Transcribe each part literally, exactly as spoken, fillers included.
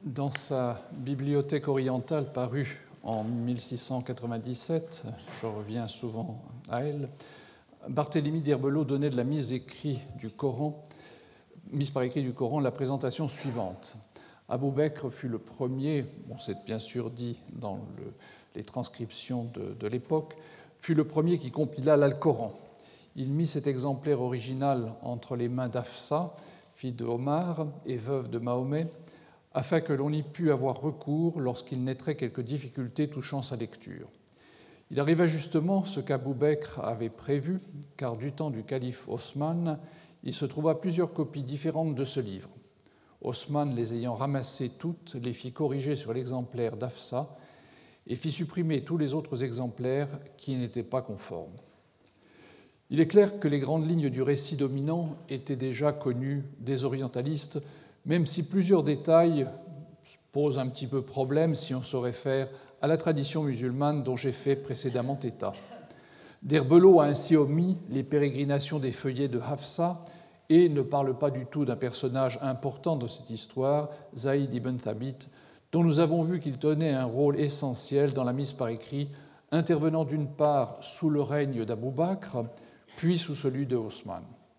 Dans sa Bibliothèque orientale parue en mille six cent quatre-vingt-dix-sept, je reviens souvent à elle, Barthélemy d'Herbelot donnait de la mise, écrit du Coran, mise par écrit du Coran la présentation suivante. Abou Bekr fut le premier, bon, c'est bien sûr dit dans le, les transcriptions de, de l'époque, fut le premier qui compila l'Alcoran. Il mit cet exemplaire original entre les mains d'Hafsa, fille de Omar et veuve de Mahomet, afin que l'on y pût avoir recours lorsqu'il naîtrait quelques difficultés touchant sa lecture. Il arriva justement ce qu'Abou Bekr avait prévu, car du temps du calife Osman, il se trouva plusieurs copies différentes de ce livre. Osman, les ayant ramassées toutes, les fit corriger sur l'exemplaire d'Hafsa et fit supprimer tous les autres exemplaires qui n'étaient pas conformes. Il est clair que les grandes lignes du récit dominant étaient déjà connues des orientalistes, même si plusieurs détails posent un petit peu problème si on se réfère à la tradition musulmane dont j'ai fait précédemment état. D'Herbelot a ainsi omis les pérégrinations des feuillets de Hafsa et ne parle pas du tout d'un personnage important de cette histoire, Zaïd ibn Thabit, dont nous avons vu qu'il tenait un rôle essentiel dans la mise par écrit, intervenant d'une part sous le règne d'Abou Bakr, puis sous celui de Osman.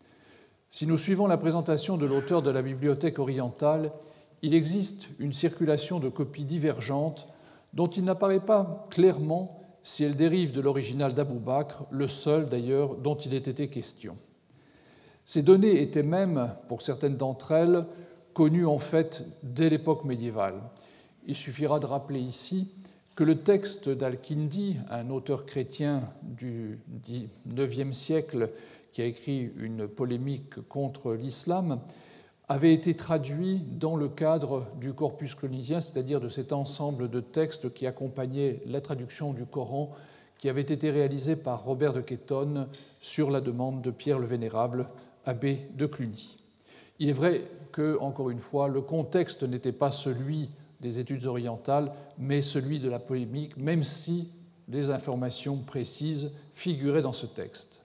Si nous suivons la présentation de l'auteur de la Bibliothèque orientale, il existe une circulation de copies divergentes dont il n'apparaît pas clairement si elles dérivent de l'original d'Abou Bakr, le seul d'ailleurs dont il ait été question. Ces données étaient même, pour certaines d'entre elles, connues en fait dès l'époque médiévale. Il suffira de rappeler ici que le texte d'Al-Kindi, un auteur chrétien du neuvième siècle qui a écrit une polémique contre l'islam, avait été traduit dans le cadre du corpus colonisien, c'est-à-dire de cet ensemble de textes qui accompagnaient la traduction du Coran qui avait été réalisé par Robert de Ketton sur la demande de Pierre le Vénérable, abbé de Cluny. Il est vrai que, encore une fois, le contexte n'était pas celui des études orientales, mais celui de la polémique, même si des informations précises figuraient dans ce texte.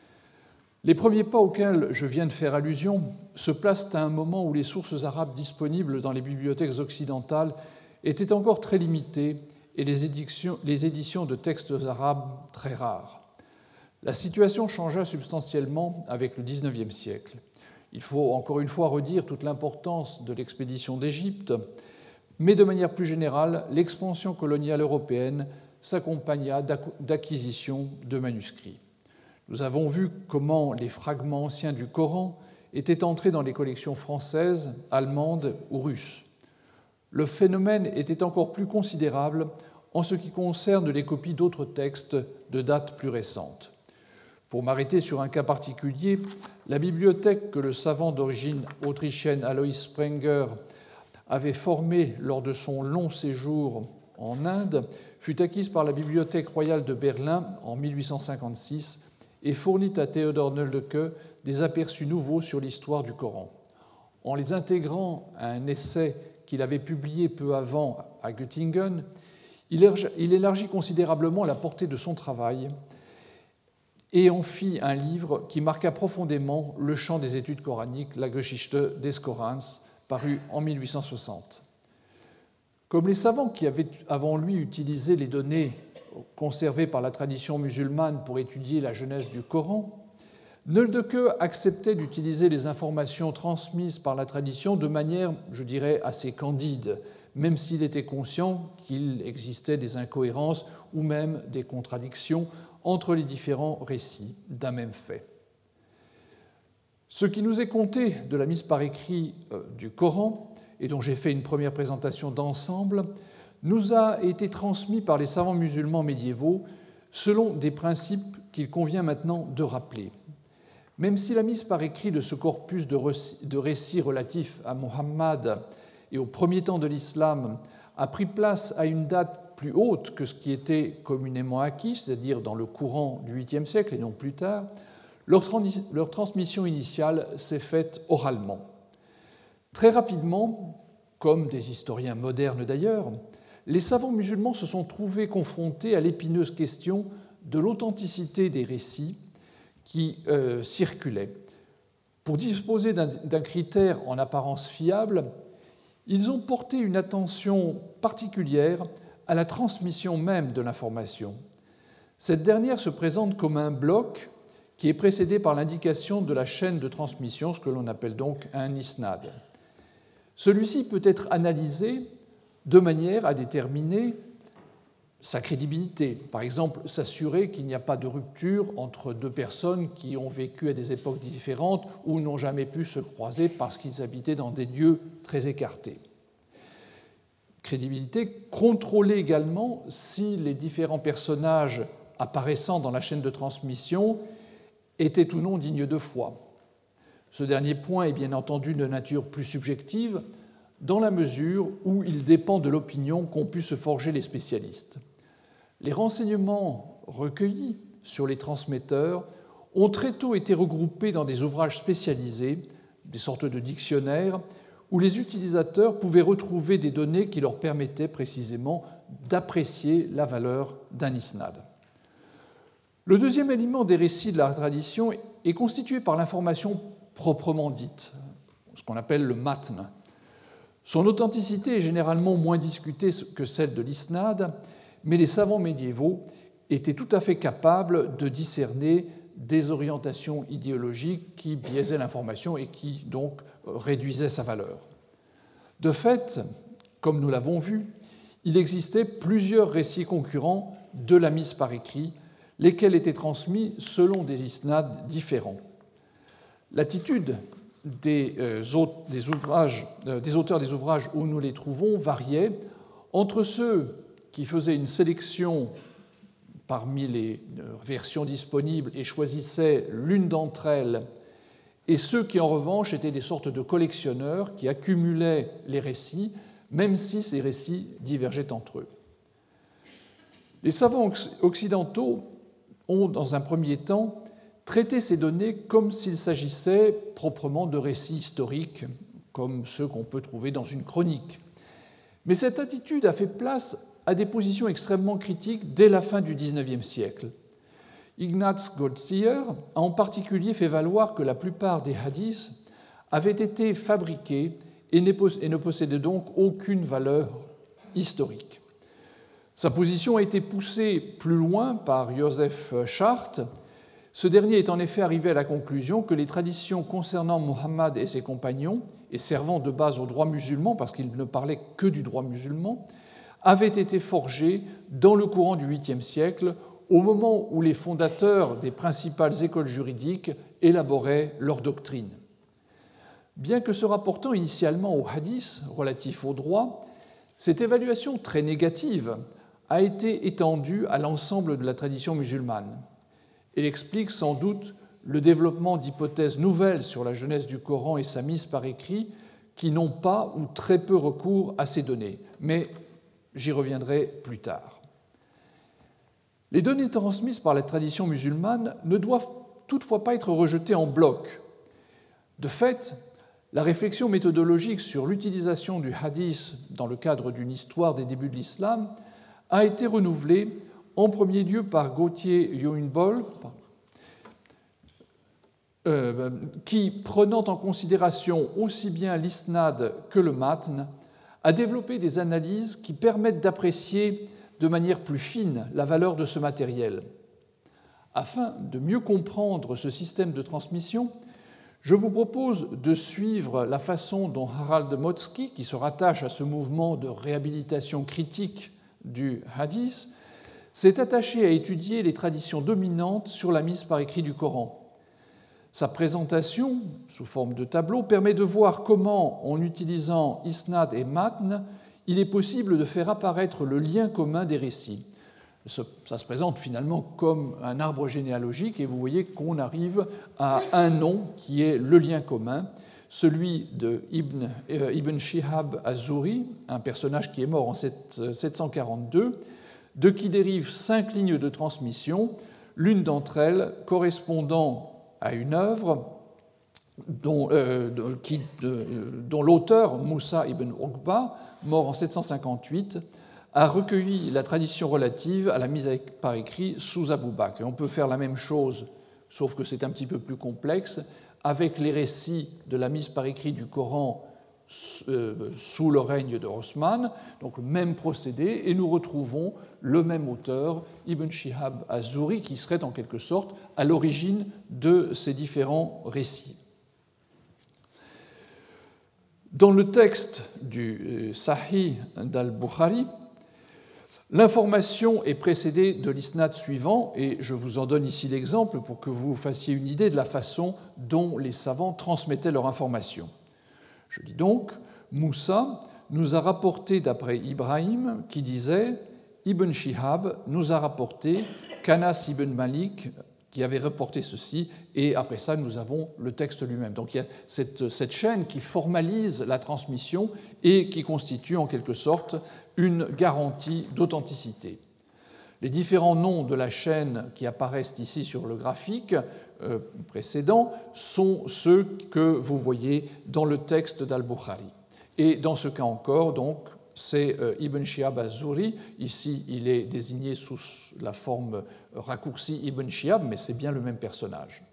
Les premiers pas auxquels je viens de faire allusion se placent à un moment où les sources arabes disponibles dans les bibliothèques occidentales étaient encore très limitées et les éditions, les éditions de textes arabes très rares. La situation changea substantiellement avec le dix-neuvième siècle. Il faut encore une fois redire toute l'importance de l'expédition d'Égypte, mais de manière plus générale, l'expansion coloniale européenne s'accompagna d'acquisitions de manuscrits. Nous avons vu comment les fragments anciens du Coran étaient entrés dans les collections françaises, allemandes ou russes. Le phénomène était encore plus considérable en ce qui concerne les copies d'autres textes de date plus récente. Pour m'arrêter sur un cas particulier, la bibliothèque que le savant d'origine autrichienne Alois Sprenger avait formée lors de son long séjour en Inde fut acquise par la Bibliothèque royale de Berlin en mille huit cent cinquante-six et fournit à Theodor Nöldeke des aperçus nouveaux sur l'histoire du Coran. En les intégrant à un essai qu'il avait publié peu avant à Göttingen, il élargit considérablement la portée de son travail et en fit un livre qui marqua profondément le champ des études coraniques, la Geschichte des Korans, paru en mille huit cent soixante. Comme les savants qui avaient avant lui utilisé les données conservées par la tradition musulmane pour étudier la genèse du Coran, Nöldeke acceptait d'utiliser les informations transmises par la tradition de manière, je dirais, assez candide, même s'il était conscient qu'il existait des incohérences ou même des contradictions entre les différents récits d'un même fait. Ce qui nous est conté de la mise par écrit du Coran, et dont j'ai fait une première présentation d'ensemble, nous a été transmis par les savants musulmans médiévaux selon des principes qu'il convient maintenant de rappeler. Même si la mise par écrit de ce corpus de récits relatifs à Mohammed et au premier temps de l'islam a pris place à une date plus haute que ce qui était communément acquis, c'est-à-dire dans le courant du huitième siècle et non plus tard, leur, trans- leur transmission initiale s'est faite oralement. Très rapidement, comme des historiens modernes d'ailleurs, les savants musulmans se sont trouvés confrontés à l'épineuse question de l'authenticité des récits qui euh, circulaient. Pour disposer d'un, d'un critère en apparence fiable, ils ont porté une attention particulière à la transmission même de l'information. Cette dernière se présente comme un bloc qui est précédé par l'indication de la chaîne de transmission, ce que l'on appelle donc un isnad. Celui-ci peut être analysé de manière à déterminer sa crédibilité. Par exemple, s'assurer qu'il n'y a pas de rupture entre deux personnes qui ont vécu à des époques différentes ou n'ont jamais pu se croiser parce qu'ils habitaient dans des lieux très écartés. Crédibilité contrôlée également si les différents personnages apparaissant dans la chaîne de transmission étaient ou non dignes de foi. Ce dernier point est bien entendu de nature plus subjective dans la mesure où il dépend de l'opinion qu'ont pu se forger les spécialistes. Les renseignements recueillis sur les transmetteurs ont très tôt été regroupés dans des ouvrages spécialisés, des sortes de dictionnaires, où les utilisateurs pouvaient retrouver des données qui leur permettaient précisément d'apprécier la valeur d'un isnad. Le deuxième élément des récits de la tradition est constitué par l'information proprement dite, ce qu'on appelle le matn. Son authenticité est généralement moins discutée que celle de l'isnad, mais les savants médiévaux étaient tout à fait capables de discerner des orientations idéologiques qui biaisaient l'information et qui donc réduisaient sa valeur. De fait, comme nous l'avons vu, il existait plusieurs récits concurrents de la mise par écrit, lesquels étaient transmis selon des isnads différents. L'attitude des, euh, des, ouvrages, euh, des auteurs des ouvrages où nous les trouvons variait entre ceux qui faisaient une sélection parmi les versions disponibles et choisissaient l'une d'entre elles, et ceux qui, en revanche, étaient des sortes de collectionneurs qui accumulaient les récits, même si ces récits divergeaient entre eux. Les savants occidentaux ont, dans un premier temps, traité ces données comme s'il s'agissait proprement de récits historiques, comme ceux qu'on peut trouver dans une chronique. Mais cette attitude a fait place à des positions extrêmement critiques dès la fin du dix-neuvième siècle. Ignaz Goldziher a en particulier fait valoir que la plupart des hadiths avaient été fabriqués et ne possédaient donc aucune valeur historique. Sa position a été poussée plus loin par Joseph Schacht. Ce dernier est en effet arrivé à la conclusion que les traditions concernant Muhammad et ses compagnons, et servant de base au droit musulman, parce qu'il ne parlait que du droit musulman, avaient été forgées dans le courant du huitième siècle, au moment où les fondateurs des principales écoles juridiques élaboraient leur doctrine. Bien que se rapportant initialement au hadith relatif au droit, cette évaluation très négative a été étendue à l'ensemble de la tradition musulmane. Elle explique sans doute le développement d'hypothèses nouvelles sur la jeunesse du Coran et sa mise par écrit qui n'ont pas ou très peu recours à ces données. Mais j'y reviendrai plus tard. Les données transmises par la tradition musulmane ne doivent toutefois pas être rejetées en bloc. De fait, la réflexion méthodologique sur l'utilisation du hadith dans le cadre d'une histoire des débuts de l'islam a été renouvelée en premier lieu par Gauthier Younbol, euh, qui, prenant en considération aussi bien l'isnad que le matn, a développé des analyses qui permettent d'apprécier de manière plus fine la valeur de ce matériel. Afin de mieux comprendre ce système de transmission, je vous propose de suivre la façon dont Harald Motzki, qui se rattache à ce mouvement de réhabilitation critique du hadith, s'est attaché à étudier les traditions dominantes sur la mise par écrit du Coran. Sa présentation, sous forme de tableau, permet de voir comment, en utilisant isnad et matn, il est possible de faire apparaître le lien commun des récits. Ça se présente finalement comme un arbre généalogique et vous voyez qu'on arrive à un nom qui est le lien commun, celui de Ibn, euh, Ibn Shihab az-Zuhri, un personnage qui est mort en sept cent quarante-deux, de qui dérivent cinq lignes de transmission, l'une d'entre elles correspondant à une œuvre dont, euh, qui, de, dont l'auteur, Moussa ibn Uqba, mort en sept cent cinquante-huit, a recueilli la tradition relative à la mise par écrit sous Abou Bakr. Et on peut faire la même chose, sauf que c'est un petit peu plus complexe, avec les récits de la mise par écrit du Coran sous le règne de Osman, donc le même procédé, et nous retrouvons le même auteur, Ibn Shihab az-Zuhri, qui serait en quelque sorte à l'origine de ces différents récits. Dans le texte du Sahih d'Al-Bukhari, l'information est précédée de l'isnad suivant, et je vous en donne ici l'exemple pour que vous fassiez une idée de la façon dont les savants transmettaient leur information. Je dis donc, Moussa nous a rapporté d'après Ibrahim qui disait « Ibn Shihab nous a rapporté qu'Anas ibn Malik qui avait rapporté ceci, et après ça nous avons le texte lui-même. » Donc il y a cette, cette chaîne qui formalise la transmission et qui constitue en quelque sorte une garantie d'authenticité. Les différents noms de la chaîne qui apparaissent ici sur le graphique euh, précédent sont ceux que vous voyez dans le texte d'Al-Bukhari. Et dans ce cas encore, donc, c'est euh, Ibn Shihab az-Zuhri. Ici, il est désigné sous la forme raccourcie Ibn Shihab, mais c'est bien le même personnage.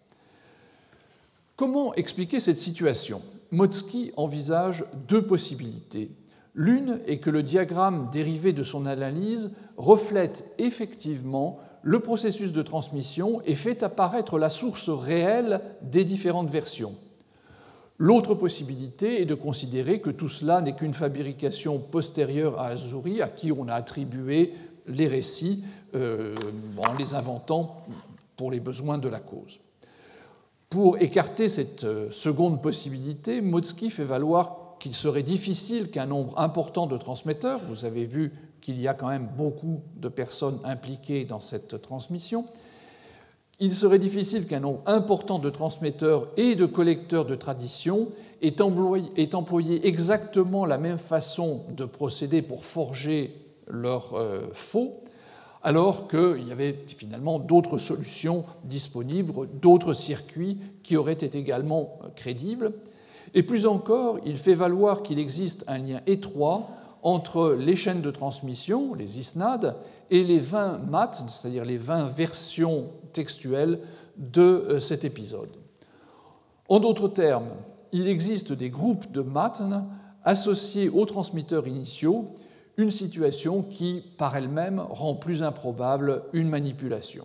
Comment expliquer cette situation ? Motzki envisage deux possibilités. L'une est que le diagramme dérivé de son analyse reflète effectivement le processus de transmission et fait apparaître la source réelle des différentes versions. L'autre possibilité est de considérer que tout cela n'est qu'une fabrication postérieure à az-Zuhri, à qui on a attribué les récits euh, en les inventant pour les besoins de la cause. Pour écarter cette seconde possibilité, Motzki fait valoir qu'il serait difficile qu'un nombre important de transmetteurs, vous avez vu qu'il y a quand même beaucoup de personnes impliquées dans cette transmission, il serait difficile qu'un nombre important de transmetteurs et de collecteurs de traditions ait employé, ait employé exactement la même façon de procéder pour forger leur euh, faux, alors qu'il y avait finalement d'autres solutions disponibles, d'autres circuits qui auraient été également crédibles. Et plus encore, il fait valoir qu'il existe un lien étroit entre les chaînes de transmission, les isnads, et les vingt matn, c'est-à-dire les vingt versions textuelles de cet épisode. En d'autres termes, il existe des groupes de matn associés aux transmetteurs initiaux, une situation qui, par elle-même, rend plus improbable une manipulation.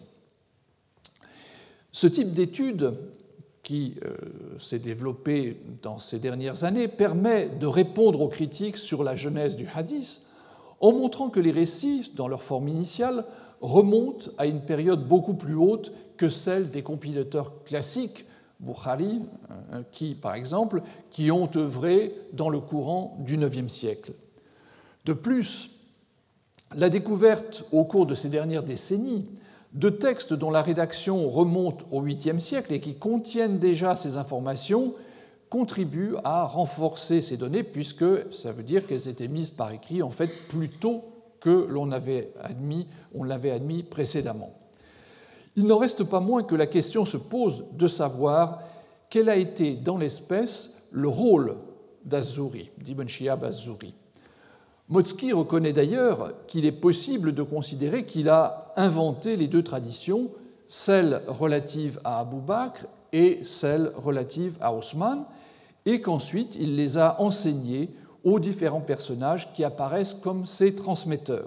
Ce type d'étude, qui euh, s'est développé dans ces dernières années, permet de répondre aux critiques sur la genèse du hadith en montrant que les récits, dans leur forme initiale, remontent à une période beaucoup plus haute que celle des compilateurs classiques, Bukhari, euh, qui, par exemple, qui ont œuvré dans le courant du neuvième siècle. De plus, la découverte au cours de ces dernières décennies de textes dont la rédaction remonte au huitième siècle et qui contiennent déjà ces informations contribue à renforcer ces données, puisque ça veut dire qu'elles étaient mises par écrit en fait plus tôt que l'on avait admis, on l'avait admis précédemment. Il n'en reste pas moins que la question se pose de savoir quel a été dans l'espèce le rôle d'az-Zuhri, d'Ibn Shihab az-Zuhri. Motzki reconnaît d'ailleurs qu'il est possible de considérer qu'il a inventé les deux traditions, celle relative à Abu Bakr et celle relative à Osman, et qu'ensuite il les a enseignées aux différents personnages qui apparaissent comme ses transmetteurs.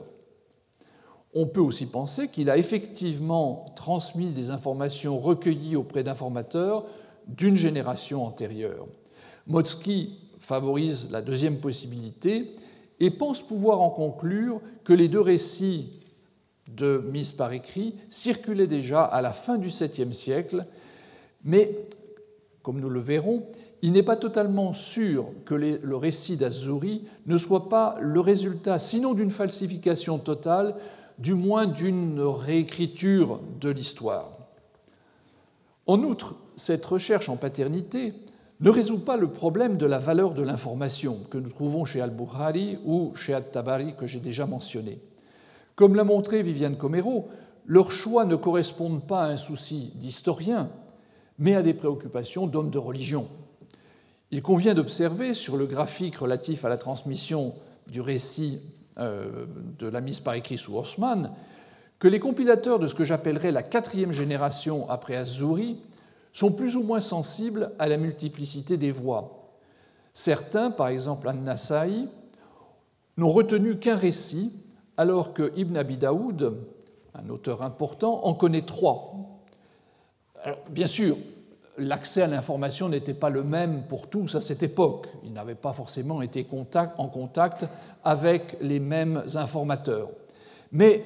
On peut aussi penser qu'il a effectivement transmis des informations recueillies auprès d'informateurs d'une génération antérieure. Motzki favorise la deuxième possibilité et pense pouvoir en conclure que les deux récits de mise par écrit circulaient déjà à la fin du septième siècle, mais, comme nous le verrons, il n'est pas totalement sûr que les, le récit d'az-Zuhri ne soit pas le résultat, sinon d'une falsification totale, du moins d'une réécriture de l'histoire. En outre, cette recherche en paternité ne résout pas le problème de la valeur de l'information que nous trouvons chez Al-Bukhari ou chez At-Tabari que j'ai déjà mentionné. Comme l'a montré Viviane Comero, leurs choix ne correspondent pas à un souci d'historien, mais à des préoccupations d'hommes de religion. Il convient d'observer sur le graphique relatif à la transmission du récit euh, de la mise par écrit sous Osman que les compilateurs de ce que j'appellerais la quatrième génération après az-Zuhri sont plus ou moins sensibles à la multiplicité des voix. Certains, par exemple An-Nasa'i, n'ont retenu qu'un récit, alors que Ibn Abi Daoud, un auteur important, en connaît trois. Alors, bien sûr, l'accès à l'information n'était pas le même pour tous à cette époque. Ils n'avaient pas forcément été contact, en contact avec les mêmes informateurs. Mais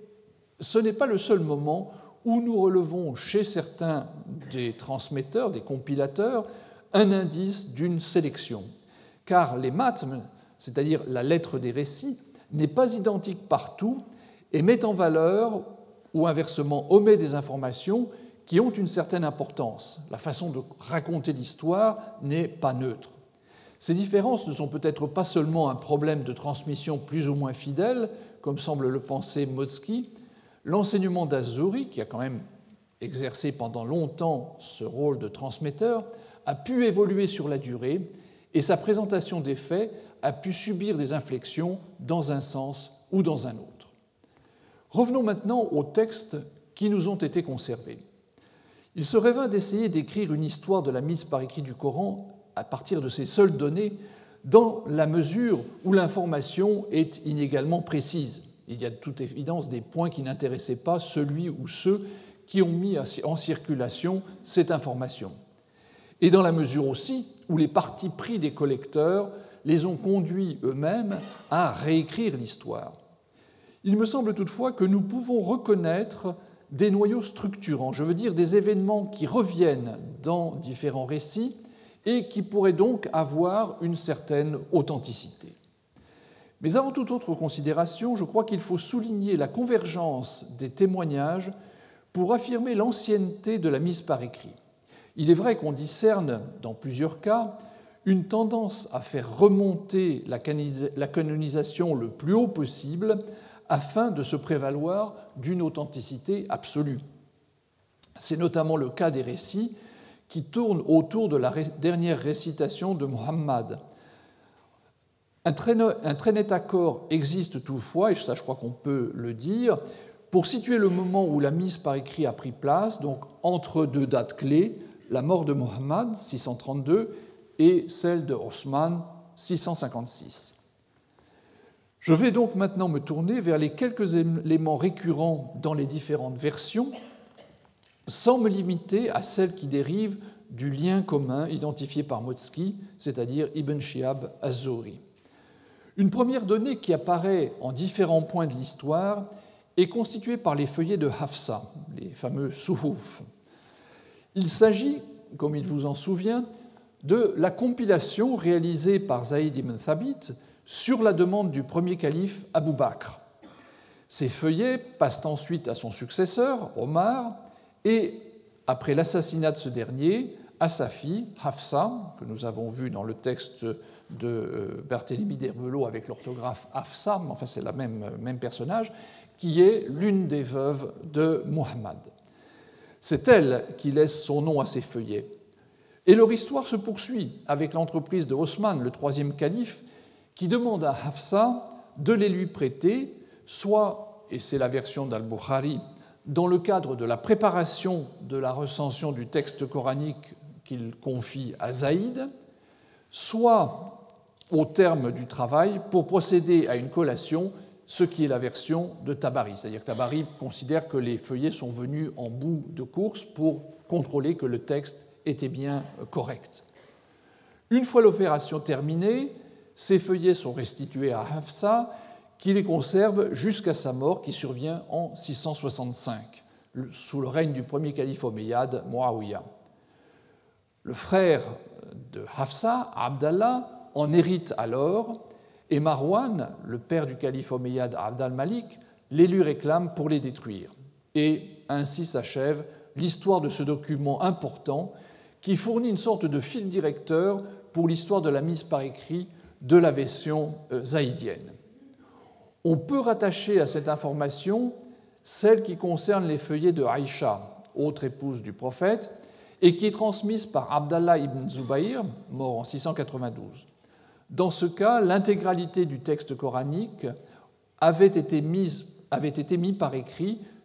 ce n'est pas le seul moment où nous relevons chez certains des transmetteurs, des compilateurs, un indice d'une sélection. Car les matn, c'est-à-dire la lettre des récits, n'est pas identique partout et met en valeur ou inversement omet des informations qui ont une certaine importance. La façon de raconter l'histoire n'est pas neutre. Ces différences ne sont peut-être pas seulement un problème de transmission plus ou moins fidèle, comme semble le penser Motzki. L'enseignement d'Az-Zuhri, qui a quand même exercé pendant longtemps ce rôle de transmetteur, a pu évoluer sur la durée et sa présentation des faits a pu subir des inflexions dans un sens ou dans un autre. Revenons maintenant aux textes qui nous ont été conservés. Il serait vain d'essayer d'écrire une histoire de la mise par écrit du Coran à partir de ces seules données, dans la mesure où l'information est inégalement précise. Il y a de toute évidence des points qui n'intéressaient pas celui ou ceux qui ont mis en circulation cette information. Et dans la mesure aussi où les partis pris des collecteurs les ont conduits eux-mêmes à réécrire l'histoire. Il me semble toutefois que nous pouvons reconnaître des noyaux structurants, je veux dire des événements qui reviennent dans différents récits et qui pourraient donc avoir une certaine authenticité. Mais avant toute autre considération, je crois qu'il faut souligner la convergence des témoignages pour affirmer l'ancienneté de la mise par écrit. Il est vrai qu'on discerne, dans plusieurs cas, une tendance à faire remonter la canonisation le plus haut possible afin de se prévaloir d'une authenticité absolue. C'est notamment le cas des récits qui tournent autour de la dernière récitation de Muhammad. Un très, un très net accord existe toutefois, et ça je crois qu'on peut le dire, pour situer le moment où la mise par écrit a pris place, donc entre deux dates clés, la mort de Muhammad, six cent trente-deux, et celle de Osman, six cent cinquante-six. Je vais donc maintenant me tourner vers les quelques éléments récurrents dans les différentes versions, sans me limiter à celles qui dérivent du lien commun identifié par Motzki, c'est-à-dire Ibn Shihab az-Zuhri. Une première donnée qui apparaît en différents points de l'histoire est constituée par les feuillets de Hafsa, les fameux suhuf. Il s'agit, comme il vous en souvient, de la compilation réalisée par Zaïd ibn Thabit sur la demande du premier calife Abu Bakr. Ces feuillets passent ensuite à son successeur, Omar, et après l'assassinat de ce dernier, à sa fille, Hafsa, que nous avons vu dans le texte de Barthélemy d'Herbelot avec l'orthographe Hafsa, mais enfin c'est le même, même personnage, qui est l'une des veuves de Muhammad. C'est elle qui laisse son nom à ces feuillets. Et leur histoire se poursuit avec l'entreprise de Osman, le troisième calife, qui demande à Hafsa de les lui prêter, soit, et c'est la version d'Al-Bukhari, dans le cadre de la préparation de la recension du texte coranique qu'il confie à Zaïd, soit au terme du travail pour procéder à une collation, ce qui est la version de Tabari. C'est-à-dire que Tabari considère que les feuillets sont venus en bout de course pour contrôler que le texte était bien correct. Une fois l'opération terminée, ces feuillets sont restitués à Hafsa, qui les conserve jusqu'à sa mort, qui survient en six cent soixante-cinq, sous le règne du premier calife omeyyade, Muawiyah. Le frère de Hafsa, Abdallah, en hérite alors, et Marwan, le père du calife omeyyade Abd al-Malik, les lui réclame pour les détruire. Et ainsi s'achève l'histoire de ce document important qui fournit une sorte de fil directeur pour l'histoire de la mise par écrit de la version zaïdienne. On peut rattacher à cette information celle qui concerne les feuillets de Aïcha, autre épouse du prophète, et qui est transmise par Abdallah ibn Zubayr, mort en six cent quatre-vingt-douze. Dans ce cas, l'intégralité du texte coranique avait été mise, avait été mise par écrit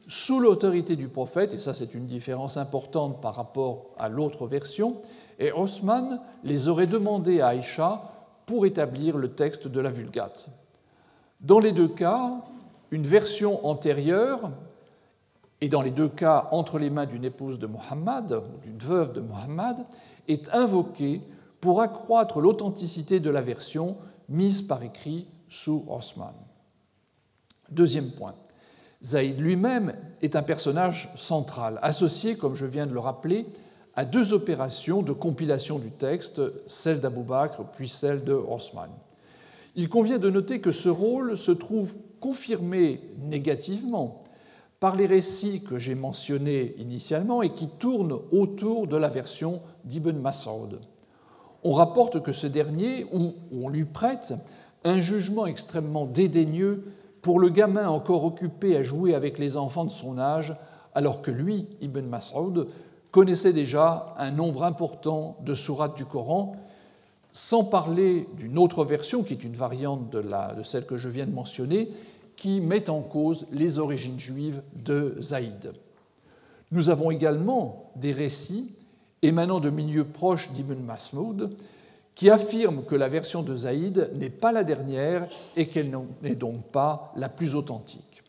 sous l'autorité du prophète, et ça c'est une différence importante par rapport à l'autre version, et Osman les aurait demandés à Aïcha pour établir le texte de la Vulgate. Dans les deux cas, une version antérieure, et dans les deux cas entre les mains d'une épouse de Muhammad, d'une veuve de Muhammad, est invoquée pour accroître l'authenticité de la version mise par écrit sous Osman. Deuxième point, Zaïd lui-même est un personnage central, associé, comme je viens de le rappeler, à deux opérations de compilation du texte, celle d'Abou Bakr puis celle de Osman. Il convient de noter que ce rôle se trouve confirmé négativement par les récits que j'ai mentionnés initialement et qui tournent autour de la version d'Ibn Mas'ud. On rapporte que ce dernier, ou on lui prête, un jugement extrêmement dédaigneux pour le gamin encore occupé à jouer avec les enfants de son âge, alors que lui, Ibn Mas'ud, connaissait déjà un nombre important de sourates du Coran, sans parler d'une autre version, qui est une variante de, la, de celle que je viens de mentionner, qui met en cause les origines juives de Zaïd. Nous avons également des récits émanant de milieux proches d'Ibn Mas'ud qui affirment que la version de Zaïd n'est pas la dernière et qu'elle n'est donc pas la plus authentique.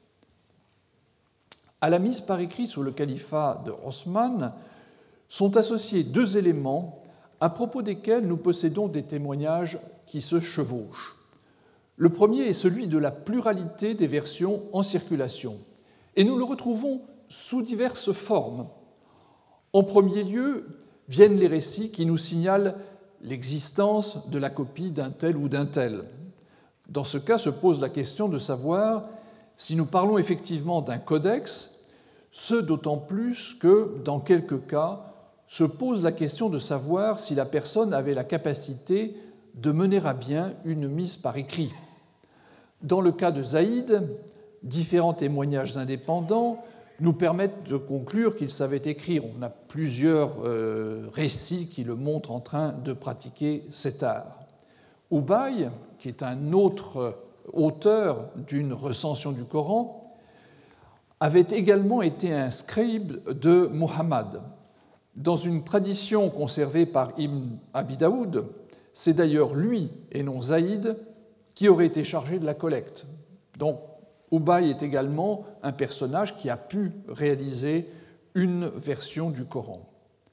À la mise par écrit sous le califat de Osman sont associés deux éléments à propos desquels nous possédons des témoignages qui se chevauchent. Le premier est celui de la pluralité des versions en circulation, et nous le retrouvons sous diverses formes. En premier lieu, viennent les récits qui nous signalent l'existence de la copie d'un tel ou d'un tel. Dans ce cas, se pose la question de savoir si nous parlons effectivement d'un codex, ce d'autant plus que, dans quelques cas, se pose la question de savoir si la personne avait la capacité de mener à bien une mise par écrit. Dans le cas de Zaïd, différents témoignages indépendants nous permettent de conclure qu'il savait écrire. On a plusieurs euh, récits qui le montrent en train de pratiquer cet art. Ubay, qui est un autre auteur d'une recension du Coran, avait également été un scribe de Muhammad. Dans une tradition conservée par Ibn Abi Daoud, c'est d'ailleurs lui et non Zaïd qui aurait été chargé de la collecte. Donc, Ubay est également un personnage qui a pu réaliser une version du Coran.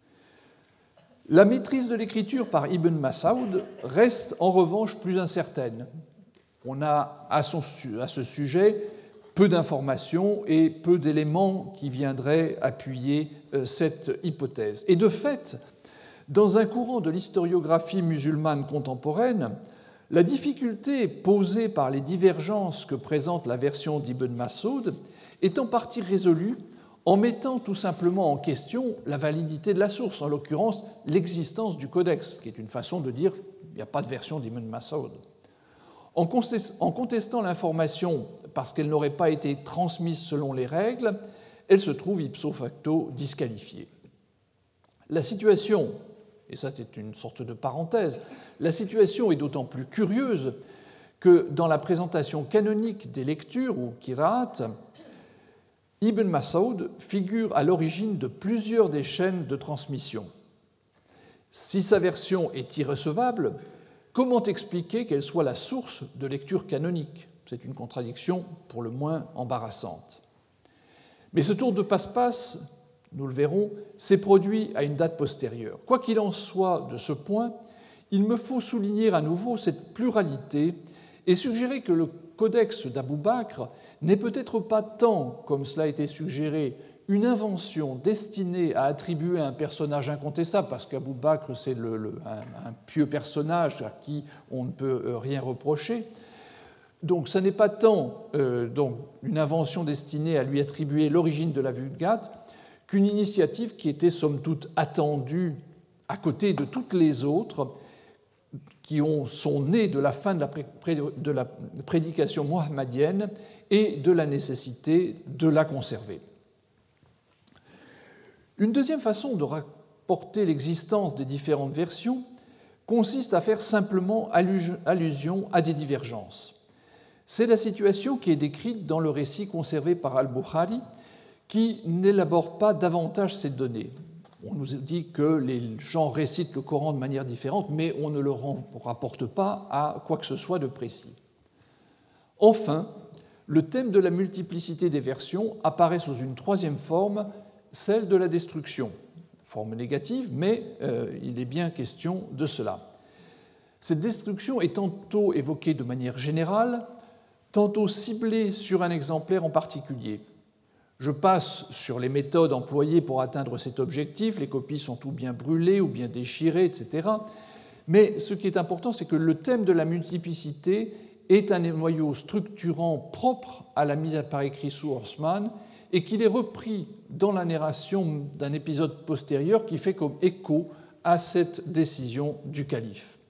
La maîtrise de l'écriture par Ibn Mas'ud reste en revanche plus incertaine. On a à, son, à ce sujet peu d'informations et peu d'éléments qui viendraient appuyer cette hypothèse. Et de fait, dans un courant de l'historiographie musulmane contemporaine, la difficulté posée par les divergences que présente la version d'Ibn Mas'ud est en partie résolue en mettant tout simplement en question la validité de la source, en l'occurrence l'existence du codex, qui est une façon de dire qu'il n'y a pas de version d'Ibn Mas'ud. En contestant l'information parce qu'elle n'aurait pas été transmise selon les règles, elle se trouve ipso facto disqualifiée. La situation, et ça c'est une sorte de parenthèse, la situation est d'autant plus curieuse que dans la présentation canonique des lectures, ou qira'at, Ibn Mas'ud figure à l'origine de plusieurs des chaînes de transmission. Si sa version est irrecevable, comment expliquer qu'elle soit la source de lecture canonique ? C'est une contradiction pour le moins embarrassante. Mais ce tour de passe-passe, nous le verrons, s'est produit à une date postérieure. Quoi qu'il en soit de ce point, il me faut souligner à nouveau cette pluralité et suggérer que le codex d'Abou Bakr n'est peut-être pas tant, comme cela a été suggéré, une invention destinée à attribuer un personnage incontestable, parce qu'Abou Bakr, c'est le, le, un, un pieux personnage à qui on ne peut rien reprocher. Donc, ce n'est pas tant euh, donc, une invention destinée à lui attribuer l'origine de la Vulgate qu'une initiative qui était somme toute attendue à côté de toutes les autres qui ont, sont nées de la fin de la, pré, de la prédication mohammadienne et de la nécessité de la conserver. Une deuxième façon de rapporter l'existence des différentes versions consiste à faire simplement allusion à des divergences. C'est la situation qui est décrite dans le récit conservé par Al-Bukhari, qui n'élabore pas davantage ces données. On nous dit que les gens récitent le Coran de manière différente, mais on ne le rapporte pas à quoi que ce soit de précis. Enfin, le thème de la multiplicité des versions apparaît sous une troisième forme, celle de la destruction. Forme négative, mais euh, il est bien question de cela. Cette destruction est tantôt évoquée de manière générale, tantôt ciblée sur un exemplaire en particulier. Je passe sur les méthodes employées pour atteindre cet objectif, les copies sont ou bien brûlées ou bien déchirées, et cetera. Mais ce qui est important, c'est que le thème de la multiplicité est un noyau structurant propre à la mise par écrit sous Osman et qu'il est repris dans la narration d'un épisode postérieur qui fait comme écho à cette décision du calife.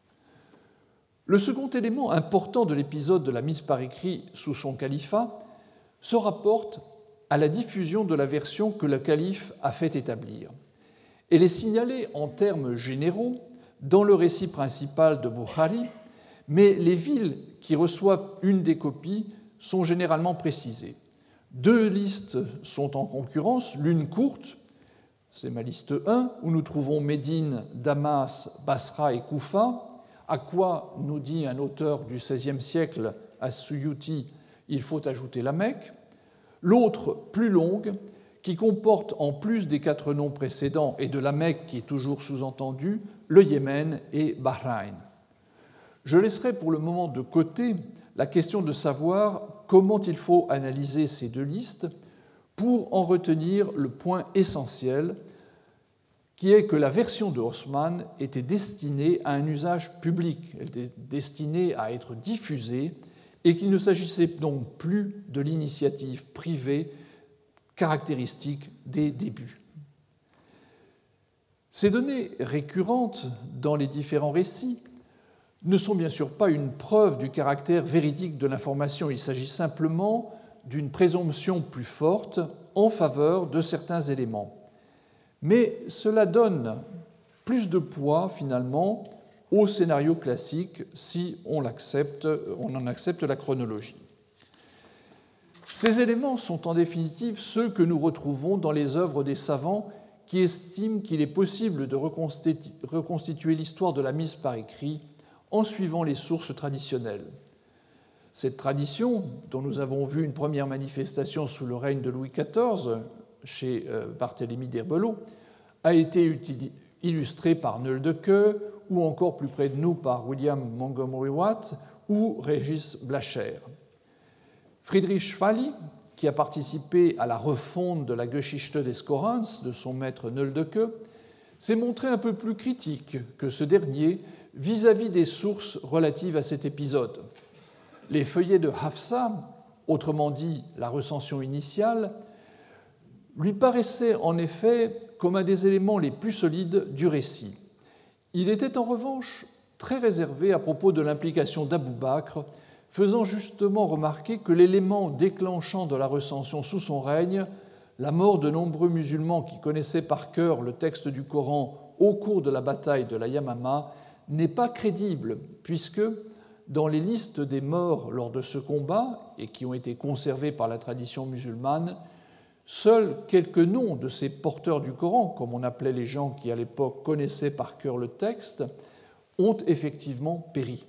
Le second élément important de l'épisode de la mise par écrit sous son califat se rapporte à la diffusion de la version que le calife a fait établir. Elle est signalée en termes généraux dans le récit principal de Bukhari, mais les villes qui reçoivent une des copies sont généralement précisées. Deux listes sont en concurrence, l'une courte, c'est ma liste un, où nous trouvons Médine, Damas, Basra et Koufa, à quoi nous dit un auteur du seizième siècle, As-Suyuti, il faut ajouter la Mecque. L'autre, plus longue, qui comporte en plus des quatre noms précédents et de la Mecque qui est toujours sous-entendu, le Yémen et Bahreïn. Je laisserai pour le moment de côté la question de savoir comment il faut analyser ces deux listes pour en retenir le point essentiel, qui est que la version de Osman était destinée à un usage public, elle était destinée à être diffusée, et qu'il ne s'agissait donc plus de l'initiative privée caractéristique des débuts. Ces données récurrentes dans les différents récits ne sont bien sûr pas une preuve du caractère véridique de l'information, il s'agit simplement d'une présomption plus forte en faveur de certains éléments. Mais cela donne plus de poids, finalement, au scénario classique si on, l'accepte, on en accepte la chronologie. Ces éléments sont en définitive ceux que nous retrouvons dans les œuvres des savants qui estiment qu'il est possible de reconstituer, reconstituer l'histoire de la mise par écrit en suivant les sources traditionnelles. Cette tradition, dont nous avons vu une première manifestation sous le règne de Louis quatorze, chez Barthélemy d'Herbelot, a été illustrée par Neull de Queux, ou encore plus près de nous par William Montgomery Watt ou Régis Blacher. Friedrich Schwally, qui a participé à la refonte de la Geschichte des Korans de son maître Neull de Queux, s'est montré un peu plus critique que ce dernier vis-à-vis des sources relatives à cet épisode. Les feuillets de Hafsa, autrement dit la recension initiale, lui paraissaient en effet comme un des éléments les plus solides du récit. Il était en revanche très réservé à propos de l'implication d'Abou Bakr, faisant justement remarquer que l'élément déclenchant de la recension sous son règne, la mort de nombreux musulmans qui connaissaient par cœur le texte du Coran au cours de la bataille de la Yamama, n'est pas crédible, puisque dans les listes des morts lors de ce combat, et qui ont été conservées par la tradition musulmane, seuls quelques noms de ces porteurs du Coran, comme on appelait les gens qui à l'époque connaissaient par cœur le texte, ont effectivement péri.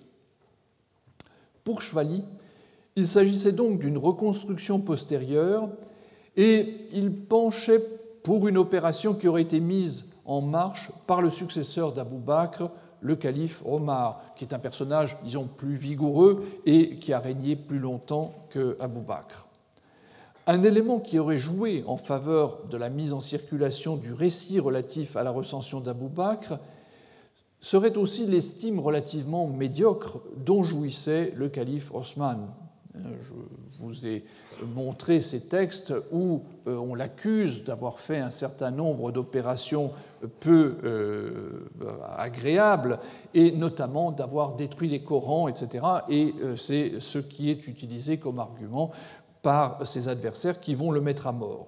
Pour Schwally, il s'agissait donc d'une reconstruction postérieure et il penchait pour une opération qui aurait été mise en marche par le successeur d'Abou Bakr, le calife Omar, qui est un personnage, disons, plus vigoureux et qui a régné plus longtemps qu'Abou Bakr. Un élément qui aurait joué en faveur de la mise en circulation du récit relatif à la recension d'Abou Bakr serait aussi l'estime relativement médiocre dont jouissait le calife Osman. Je vous ai montré ces textes où on l'accuse d'avoir fait un certain nombre d'opérations peu euh, agréables et notamment d'avoir détruit les Corans, et cetera. Et c'est ce qui est utilisé comme argument par ses adversaires qui vont le mettre à mort.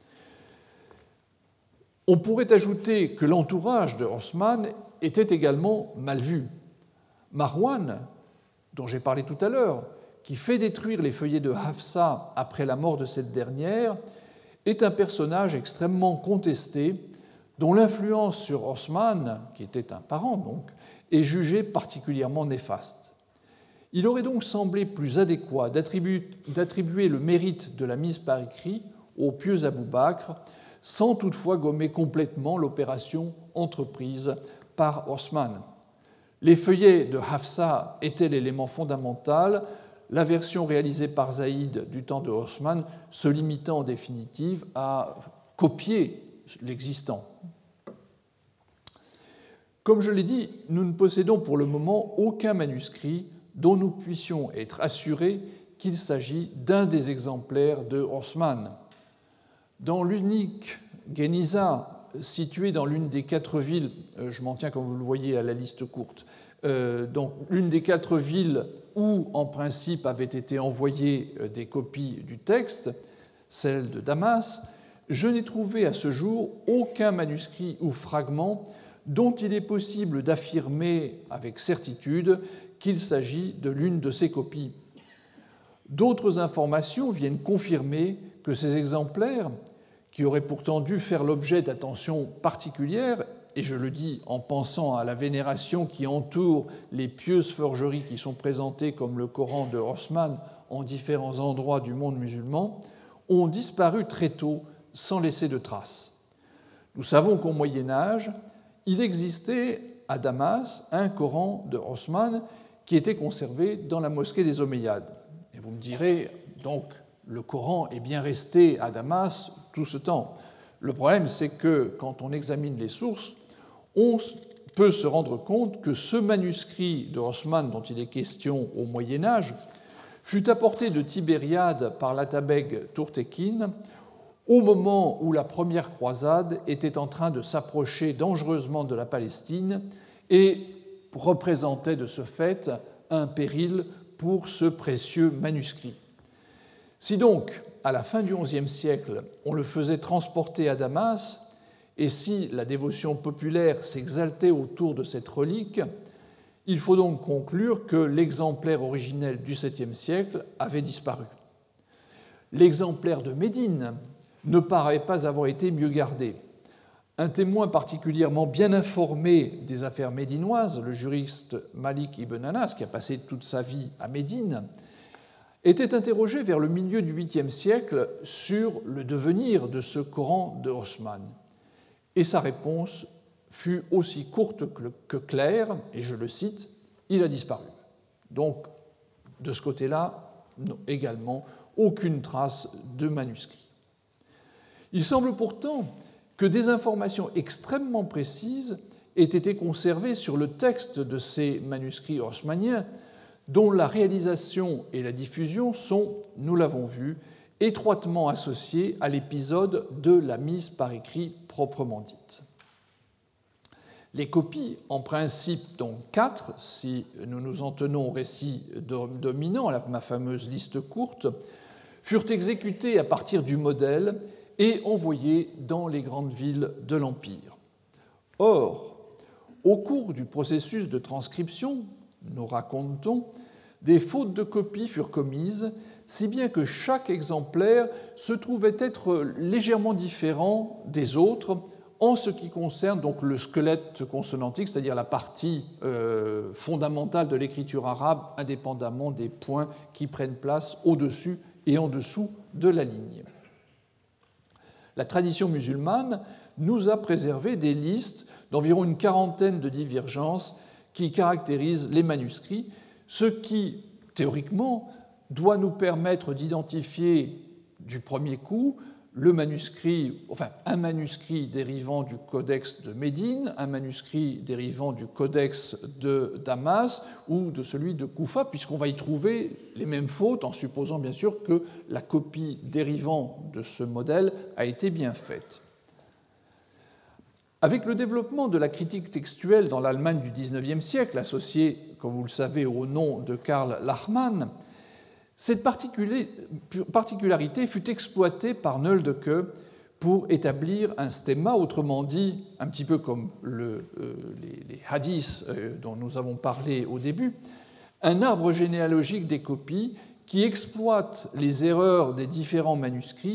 On pourrait ajouter que l'entourage de Osman était également mal vu. Marwan, dont j'ai parlé tout à l'heure, qui fait détruire les feuillets de Hafsa après la mort de cette dernière, est un personnage extrêmement contesté, dont l'influence sur Osman, qui était un parent donc, est jugée particulièrement néfaste. Il aurait donc semblé plus adéquat d'attribuer, d'attribuer le mérite de la mise par écrit au pieux Abou Bakr, sans toutefois gommer complètement l'opération entreprise par Osman. Les feuillets de Hafsa étaient l'élément fondamental, la version réalisée par Zaïd du temps de Osman se limitant en définitive à copier l'existant. Comme je l'ai dit, nous ne possédons pour le moment aucun manuscrit dont nous puissions être assurés qu'il s'agit d'un des exemplaires de Osman. Dans l'unique Geniza, située dans l'une des quatre villes, je m'en tiens comme vous le voyez à la liste courte, euh, donc l'une des quatre villes où en principe avaient été envoyées des copies du texte, celle de Damas, je n'ai trouvé à ce jour aucun manuscrit ou fragment dont il est possible d'affirmer avec certitude qu'il s'agit de l'une de ces copies. D'autres informations viennent confirmer que ces exemplaires, qui auraient pourtant dû faire l'objet d'attention particulière, et je le dis en pensant à la vénération qui entoure les pieuses forgeries qui sont présentées comme le Coran de Osman en différents endroits du monde musulman, ont disparu très tôt sans laisser de traces. Nous savons qu'au Moyen Âge, il existait à Damas un Coran de Osman qui était conservé dans la mosquée des Omeyyades. Et vous me direz, donc, le Coran est bien resté à Damas tout ce temps. Le problème, c'est que quand on examine les sources, on peut se rendre compte que ce manuscrit de Osman dont il est question au Moyen Âge fut apporté de Tibériade par l'Atabeg Tourtekin au moment où la première croisade était en train de s'approcher dangereusement de la Palestine et représentait de ce fait un péril pour ce précieux manuscrit. Si donc, à la fin du onzième siècle, on le faisait transporter à Damas, et si la dévotion populaire s'exaltait autour de cette relique, il faut donc conclure que l'exemplaire originel du septième siècle avait disparu. L'exemplaire de Médine ne paraît pas avoir été mieux gardé. Un témoin particulièrement bien informé des affaires médinoises, le juriste Malik ibn Anas, qui a passé toute sa vie à Médine, était interrogé vers le milieu du huitième siècle sur le devenir de ce Coran de Osman. Et sa réponse fut aussi courte que claire, et je le cite, « Il a disparu ». Donc, de ce côté-là, également, aucune trace de manuscrit. Il semble pourtant que des informations extrêmement précises aient été conservées sur le texte de ces manuscrits osmaniens, dont la réalisation et la diffusion sont, nous l'avons vu, étroitement associées à l'épisode de la mise par écrit proprement dite. Les copies, en principe donc quatre, si nous nous en tenons au récit dominant, à ma fameuse liste courte, furent exécutées à partir du modèle et envoyées dans les grandes villes de l'Empire. Or, au cours du processus de transcription, nous raconte-t-on, des fautes de copie furent commises, si bien que chaque exemplaire se trouvait être légèrement différent des autres en ce qui concerne donc le squelette consonantique, c'est-à-dire la partie euh, fondamentale de l'écriture arabe, indépendamment des points qui prennent place au-dessus et en dessous de la ligne. La tradition musulmane nous a préservé des listes d'environ une quarantaine de divergences qui caractérisent les manuscrits, ce qui, théoriquement, doit nous permettre d'identifier du premier coup le manuscrit, enfin un manuscrit dérivant du codex de Médine, un manuscrit dérivant du codex de Damas ou de celui de Koufa, puisqu'on va y trouver les mêmes fautes, en supposant bien sûr que la copie dérivant de ce modèle a été bien faite. Avec le développement de la critique textuelle dans l'Allemagne du dix-neuvième siècle, associée, comme vous le savez, au nom de Karl Lachmann, cette particularité fut exploitée par Nöldeke pour établir un stemma, autrement dit, un petit peu comme le, euh, les, les hadiths euh, dont nous avons parlé au début, un arbre généalogique des copies qui exploite les erreurs des différents manuscrits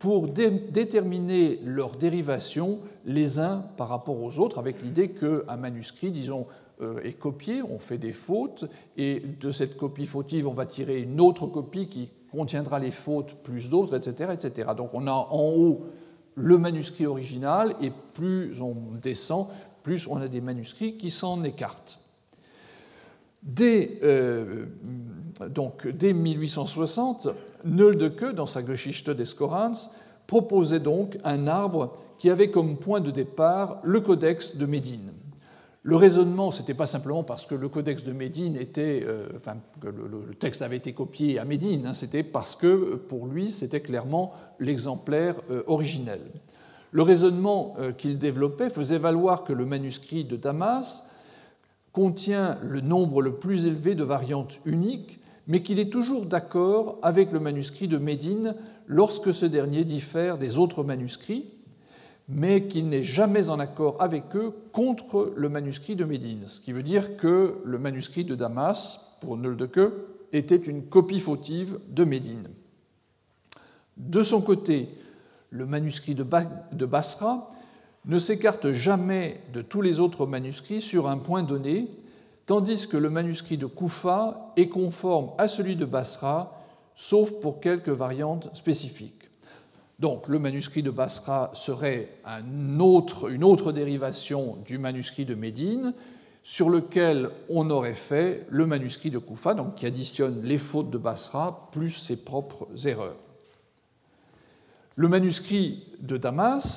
pour dé- déterminer leur dérivation les uns par rapport aux autres, avec l'idée qu'un manuscrit, disons, euh, est copié, on fait des fautes, et de cette copie fautive, on va tirer une autre copie qui contiendra les fautes plus d'autres, et cetera, et cetera. Donc on a en haut le manuscrit original, et plus on descend, plus on a des manuscrits qui s'en écartent. Dès, euh, donc, dès mille huit cent soixante, Nöldeke, dans sa Geschichte des Korans, proposait donc un arbre qui avait comme point de départ le codex de Médine. Le raisonnement, ce n'était pas simplement parce que le codex de Médine était, euh, enfin, que le, le texte avait été copié à Médine, hein, c'était parce que pour lui, c'était clairement l'exemplaire euh, originel. Le raisonnement euh, qu'il développait faisait valoir que le manuscrit de Damas contient le nombre le plus élevé de variantes uniques, mais qu'il est toujours d'accord avec le manuscrit de Médine lorsque ce dernier diffère des autres manuscrits, mais qu'il n'est jamais en accord avec eux contre le manuscrit de Médine, ce qui veut dire que le manuscrit de Damas, pour Nöldeke, était une copie fautive de Médine. De son côté, le manuscrit de Basra ne s'écarte jamais de tous les autres manuscrits sur un point donné, tandis que le manuscrit de Koufa est conforme à celui de Basra, sauf pour quelques variantes spécifiques. Donc le manuscrit de Basra serait un autre, une autre dérivation du manuscrit de Médine, sur lequel on aurait fait le manuscrit de Koufa, donc qui additionne les fautes de Basra plus ses propres erreurs. Le manuscrit de Damas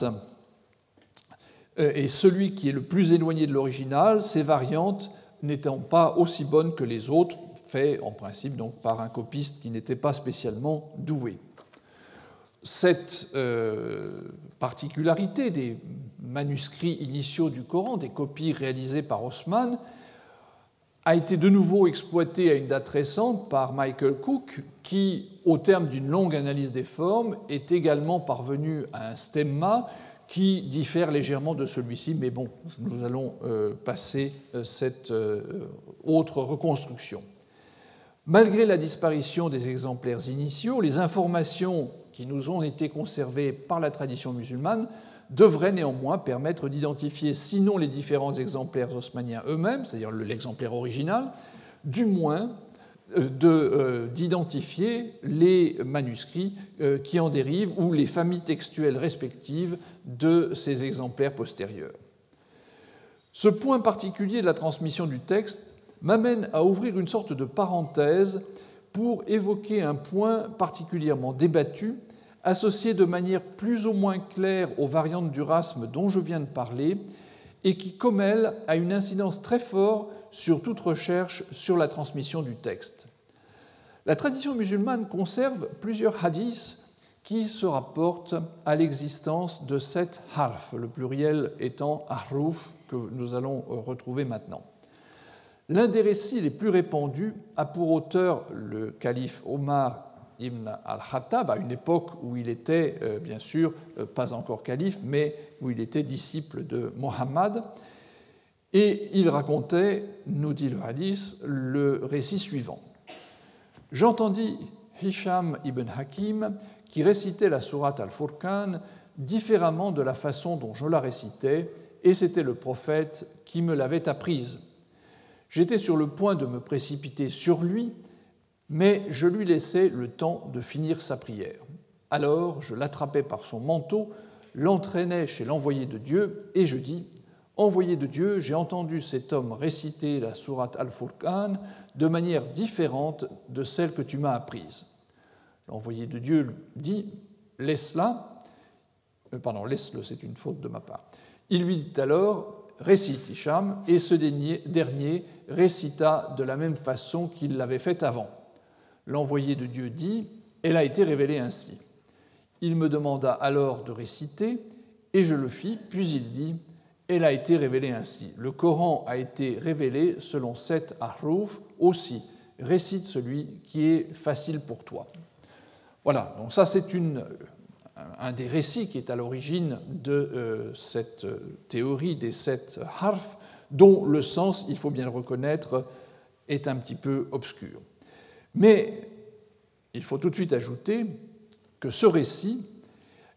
est celui qui est le plus éloigné de l'original, ses variantes n'étant pas aussi bonnes que les autres, faits en principe donc par un copiste qui n'était pas spécialement doué. Cette euh, particularité des manuscrits initiaux du Coran, des copies réalisées par Haussmann, a été de nouveau exploitée à une date récente par Michael Cook, qui, au terme d'une longue analyse des formes, est également parvenu à un stemma qui diffère légèrement de celui-ci, mais bon, nous allons euh, passer euh, cette euh, autre reconstruction. Malgré la disparition des exemplaires initiaux, les informations qui nous ont été conservées par la tradition musulmane devraient néanmoins permettre d'identifier, sinon les différents exemplaires haussmanniens eux-mêmes, c'est-à-dire l'exemplaire original, du moins de, euh, d'identifier les manuscrits euh, qui en dérivent ou les familles textuelles respectives de ces exemplaires postérieurs. Ce point particulier de la transmission du texte m'amène à ouvrir une sorte de parenthèse pour évoquer un point particulièrement débattu, associé de manière plus ou moins claire aux variantes du rasme dont je viens de parler, et qui, comme elle, a une incidence très forte sur toute recherche sur la transmission du texte. La tradition musulmane conserve plusieurs hadiths qui se rapportent à l'existence de sept harf, le pluriel étant ahruf, que nous allons retrouver maintenant. L'un des récits les plus répandus a pour auteur le calife Omar ibn al-Khattab, à une époque où il était, euh, bien sûr, euh, pas encore calife, mais où il était disciple de Mohammed. Et il racontait, nous dit le hadith, le récit suivant. J'entendis Hisham ibn Hakim qui récitait la sourate Al-Furqan différemment de la façon dont je la récitais, et c'était le prophète qui me l'avait apprise. J'étais sur le point de me précipiter sur lui, mais je lui laissai le temps de finir sa prière. Alors je l'attrapai par son manteau, l'entraînai chez l'envoyé de Dieu, et je dis « Envoyé de Dieu, j'ai entendu cet homme réciter la sourate Al-Furqan de manière différente de celle que tu m'as apprise. » L'envoyé de Dieu dit « Laisse-la. Euh, » Pardon, laisse-le, c'est une faute de ma part. Il lui dit alors « Récite, Hicham » et ce dernier récita de la même façon qu'il l'avait fait avant. L'envoyé de Dieu dit « Elle a été révélée ainsi. » Il me demanda alors de réciter, et je le fis, puis il dit « Elle a été révélée ainsi. Le Coran a été révélé selon sept ahruf aussi. Récite celui qui est facile pour toi. » Voilà, donc ça c'est une, un des récits qui est à l'origine de euh, cette théorie des sept harf, dont le sens, il faut bien le reconnaître, est un petit peu obscur. Mais il faut tout de suite ajouter que ce récit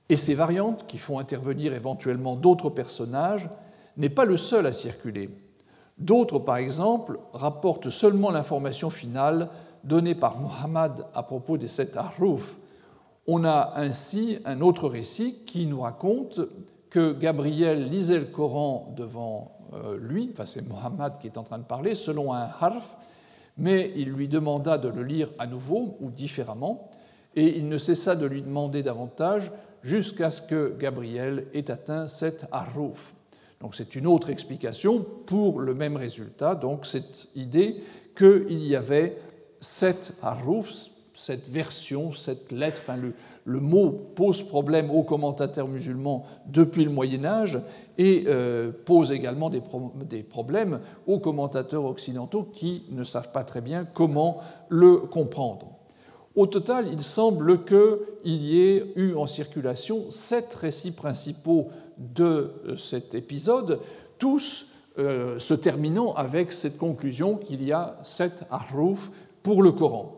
Et ces variantes, qui font intervenir éventuellement d'autres personnages, n'est pas le seul à circuler. D'autres, par exemple, rapportent seulement l'information finale donnée par Muhammad à propos des sept Ahruf. On a ainsi un autre récit qui nous raconte que Gabriel lisait le Coran devant lui, enfin c'est Muhammad qui est en train de parler, selon un harf, mais il lui demanda de le lire à nouveau ou différemment, et il ne cessa de lui demander davantage jusqu'à ce que Gabriel ait atteint sept Ahruf. Donc c'est une autre explication pour le même résultat, donc cette idée qu'il y avait sept Ahruf, cette version, cette lettre, enfin le, le mot pose problème aux commentateurs musulmans depuis le Moyen-Âge et euh, pose également des, pro- des problèmes aux commentateurs occidentaux qui ne savent pas très bien comment le comprendre. Au total, il semble qu'il y ait eu en circulation sept récits principaux de cet épisode, tous euh, se terminant avec cette conclusion qu'il y a sept Ahruf pour le Coran.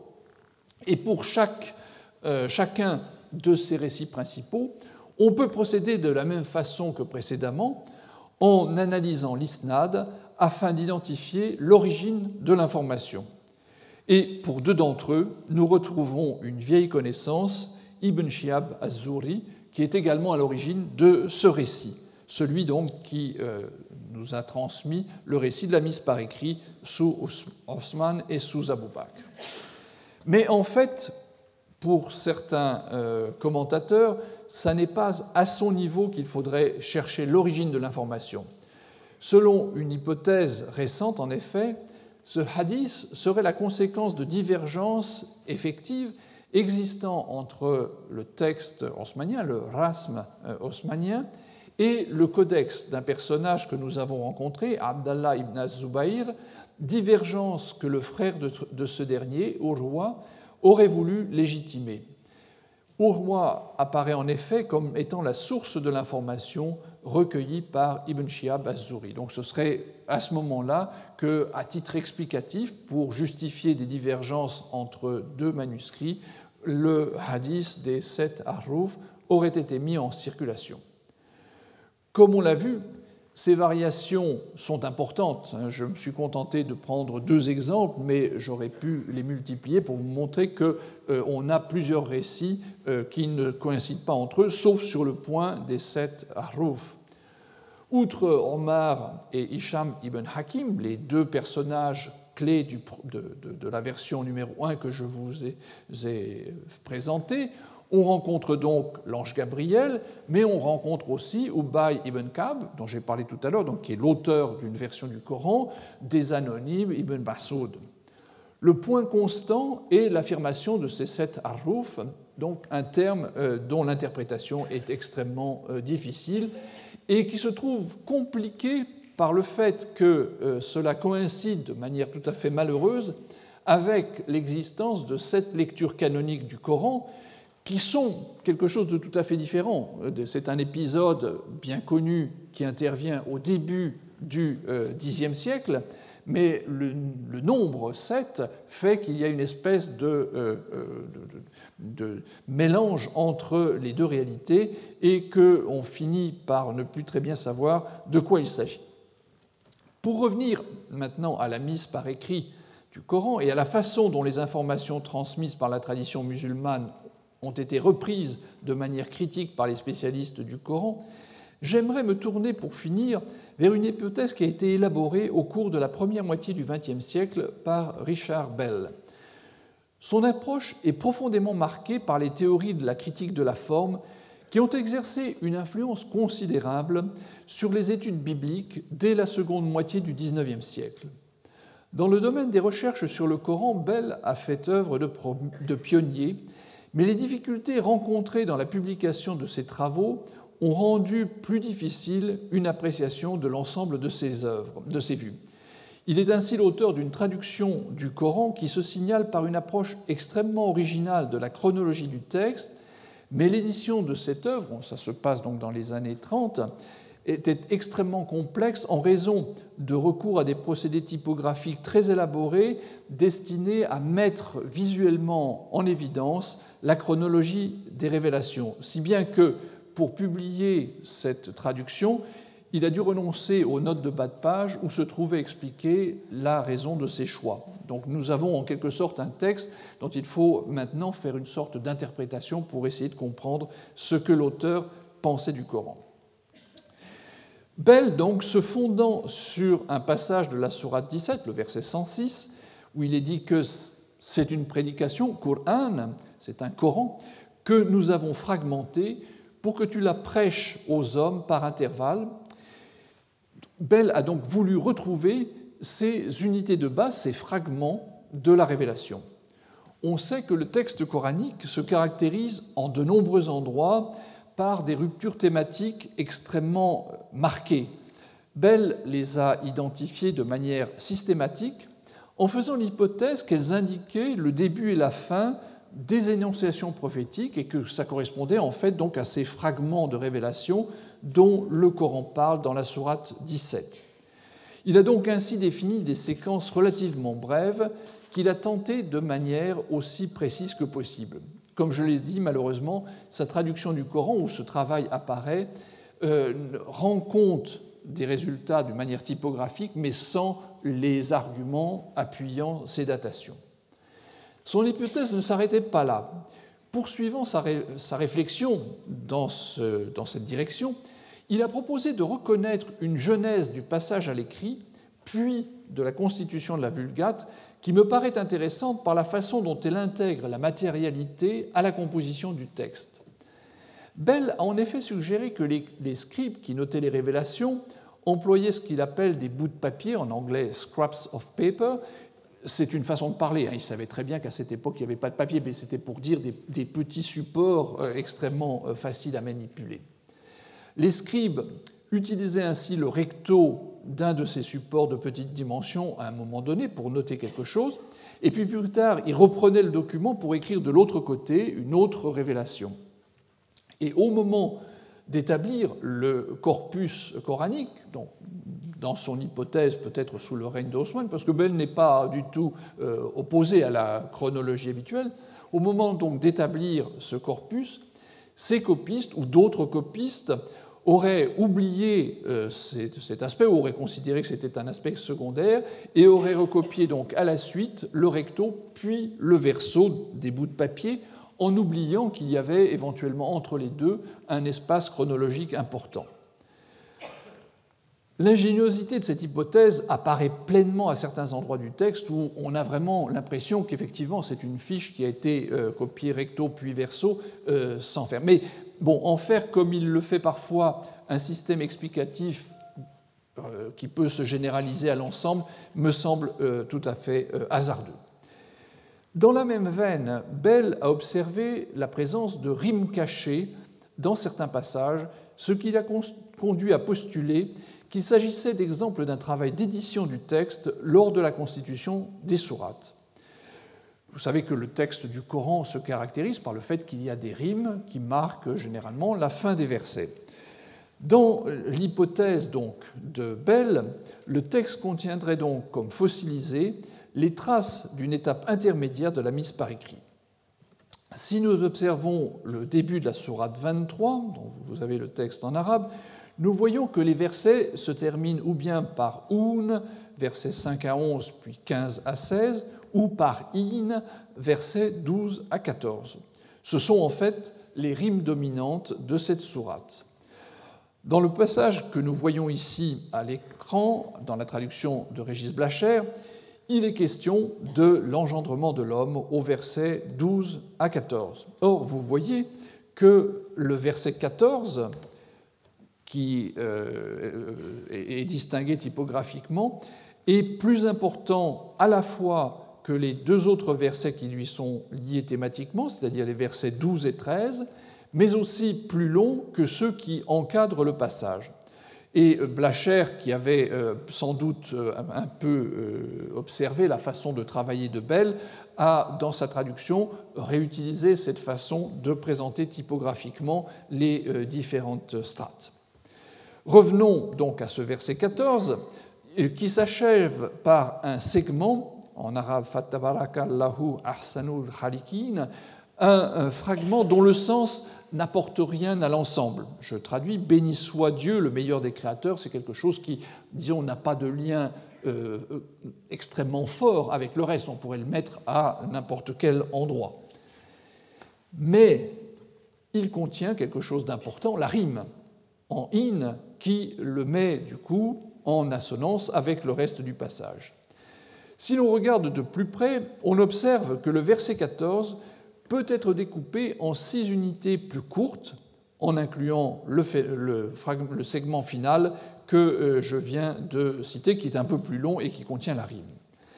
Et pour chaque, euh, chacun de ces récits principaux, on peut procéder de la même façon que précédemment en analysant l'isnad afin d'identifier l'origine de l'information. Et pour deux d'entre eux, nous retrouvons une vieille connaissance, Ibn Shihab az-Zuhri, qui est également à l'origine de ce récit, celui donc qui euh, nous a transmis le récit de la mise par écrit sous Osman et sous Abu Bakr. Mais en fait, pour certains euh, commentateurs, ça n'est pas à son niveau qu'il faudrait chercher l'origine de l'information. Selon une hypothèse récente, en effet, ce hadith serait la conséquence de divergences effectives existant entre le texte osmanien, le rasm osmanien, et le codex d'un personnage que nous avons rencontré, Abdallah ibn az-Zubayr, divergence que le frère de, de ce dernier, Urwa, aurait voulu légitimer. Urwa apparaît en effet comme étant la source de l'information recueillie par Ibn Shihab az-Zuhri. Donc ce serait à ce moment-là que, à titre explicatif, pour justifier des divergences entre deux manuscrits, le hadith des sept Ahruf aurait été mis en circulation. Comme on l'a vu, ces variations sont importantes. Je me suis contenté de prendre deux exemples, mais j'aurais pu les multiplier pour vous montrer qu'on a plusieurs récits qui ne coïncident pas entre eux, sauf sur le point des sept Ahruf. Outre Omar et Hisham ibn Hakim, les deux personnages clés du, de, de, de la version numéro un que je vous ai, ai présentés, on rencontre donc l'ange Gabriel, mais on rencontre aussi Ubay ibn Ka'b, dont j'ai parlé tout à l'heure, donc qui est l'auteur d'une version du Coran, des anonymes Ibn Mas'ud. Le point constant est l'affirmation de ces sept Ahruf, donc un terme euh, dont l'interprétation est extrêmement euh, difficile et qui se trouve compliqué par le fait que euh, cela coïncide de manière tout à fait malheureuse avec l'existence de sept lectures canoniques du Coran qui sont quelque chose de tout à fait différent. C'est un épisode bien connu qui intervient au début du Xe siècle, mais le, le nombre sept fait qu'il y a une espèce de, euh, de, de mélange entre les deux réalités et qu'on finit par ne plus très bien savoir de quoi il s'agit. Pour revenir maintenant à la mise par écrit du Coran et à la façon dont les informations transmises par la tradition musulmane ont été reprises de manière critique par les spécialistes du Coran, j'aimerais me tourner pour finir vers une hypothèse qui a été élaborée au cours de la première moitié du vingtième siècle par Richard Bell. Son approche est profondément marquée par les théories de la critique de la forme qui ont exercé une influence considérable sur les études bibliques dès la seconde moitié du dix-neuvième siècle. Dans le domaine des recherches sur le Coran, Bell a fait œuvre de, pro- de pionnier, mais les difficultés rencontrées dans la publication de ses travaux ont rendu plus difficile une appréciation de l'ensemble de ses œuvres, de ses vues. Il est ainsi l'auteur d'une traduction du Coran qui se signale par une approche extrêmement originale de la chronologie du texte, mais l'édition de cette œuvre, ça se passe donc dans les années trente, était extrêmement complexe en raison de recours à des procédés typographiques très élaborés destinés à mettre visuellement en évidence la chronologie des révélations, si bien que pour publier cette traduction, il a dû renoncer aux notes de bas de page où se trouvait expliquée la raison de ses choix. Donc nous avons en quelque sorte un texte dont il faut maintenant faire une sorte d'interprétation pour essayer de comprendre ce que l'auteur pensait du Coran. Bell, donc, se fondant sur un passage de la sourate dix-sept, le verset cent six, où il est dit que c'est une prédication, Qur'an, c'est un Coran, que nous avons fragmenté pour que tu la prêches aux hommes par intervalle. Bell a donc voulu retrouver ces unités de base, ces fragments de la révélation. On sait que le texte coranique se caractérise en de nombreux endroits par des ruptures thématiques extrêmement marquées. Bell les a identifiées de manière systématique en faisant l'hypothèse qu'elles indiquaient le début et la fin des énonciations prophétiques et que ça correspondait en fait donc à ces fragments de révélation dont le Coran parle dans la sourate dix-sept. Il a donc ainsi défini des séquences relativement brèves qu'il a tenté de manière aussi précise que possible. Comme je l'ai dit, malheureusement, sa traduction du Coran, où ce travail apparaît, euh, rend compte des résultats d'une manière typographique, mais sans les arguments appuyant ces datations. Son hypothèse ne s'arrêtait pas là. Poursuivant sa, ré, sa réflexion dans, ce, dans cette direction, il a proposé de reconnaître une genèse du passage à l'écrit, puis de la constitution de la Vulgate, qui me paraît intéressante par la façon dont elle intègre la matérialité à la composition du texte. Bell a en effet suggéré que les, les scribes qui notaient les révélations employaient ce qu'il appelle des bouts de papier, en anglais « scraps of paper ». C'est une façon de parler. Hein. Il savait très bien qu'à cette époque, il n'y avait pas de papier, mais c'était pour dire des, des petits supports euh, extrêmement euh, faciles à manipuler. Les scribes utilisaient ainsi le recto d'un de ces supports de petite dimension à un moment donné pour noter quelque chose, et puis plus tard, ils reprenaient le document pour écrire de l'autre côté une autre révélation. Et au moment d'établir le corpus coranique, donc dans son hypothèse peut-être sous le règne d'Osman, parce que Bell n'est pas du tout euh, opposé à la chronologie habituelle, au moment donc d'établir ce corpus, ces copistes ou d'autres copistes auraient oublié euh, cet aspect, ou auraient considéré que c'était un aspect secondaire, et auraient recopié donc à la suite le recto, puis le verso des bouts de papier, en oubliant qu'il y avait éventuellement entre les deux un espace chronologique important. L'ingéniosité de cette hypothèse apparaît pleinement à certains endroits du texte où on a vraiment l'impression qu'effectivement c'est une fiche qui a été euh, copiée recto puis verso euh, sans faire. Mais bon, en faire comme il le fait parfois un système explicatif euh, qui peut se généraliser à l'ensemble me semble euh, tout à fait euh, hasardeux. Dans la même veine, Bell a observé la présence de rimes cachées dans certains passages, ce qui l'a conduit à postuler qu'il s'agissait d'exemples d'un travail d'édition du texte lors de la constitution des sourates. Vous savez que le texte du Coran se caractérise par le fait qu'il y a des rimes qui marquent généralement la fin des versets. Dans l'hypothèse donc de Bell, le texte contiendrait donc comme fossilisé les traces d'une étape intermédiaire de la mise par écrit. Si nous observons le début de la sourate vingt-trois, dont vous avez le texte en arabe, nous voyons que les versets se terminent ou bien par « un », versets cinq à onze, puis quinze à seize, ou par « in », versets douze à quatorze. Ce sont en fait les rimes dominantes de cette sourate. Dans le passage que nous voyons ici à l'écran, dans la traduction de Régis Blacher, il est question de l'engendrement de l'homme au verset douze à quatorze. Or, vous voyez que le verset quatorze, qui euh, est distingué typographiquement, est plus important à la fois que les deux autres versets qui lui sont liés thématiquement, c'est-à-dire les versets douze et treize, mais aussi plus long que ceux qui encadrent le passage. Et Blacher, qui avait euh, sans doute euh, un peu euh, observé la façon de travailler de Bell, a, dans sa traduction, réutilisé cette façon de présenter typographiquement les euh, différentes strates. Revenons donc à ce verset quatorze, qui s'achève par un segment, en arabe « Fattabarakallahu ahsanul khaliqin », un fragment dont le sens n'apporte rien à l'ensemble. Je traduis « béni soit Dieu, le meilleur des créateurs », c'est quelque chose qui, disons, n'a pas de lien euh, extrêmement fort avec le reste. On pourrait le mettre à n'importe quel endroit. Mais il contient quelque chose d'important, la rime en in, qui le met du coup en assonance avec le reste du passage. Si l'on regarde de plus près, on observe que le verset quatorze peut être découpé en six unités plus courtes, en incluant le, le, le segment final que je viens de citer, qui est un peu plus long et qui contient la rime.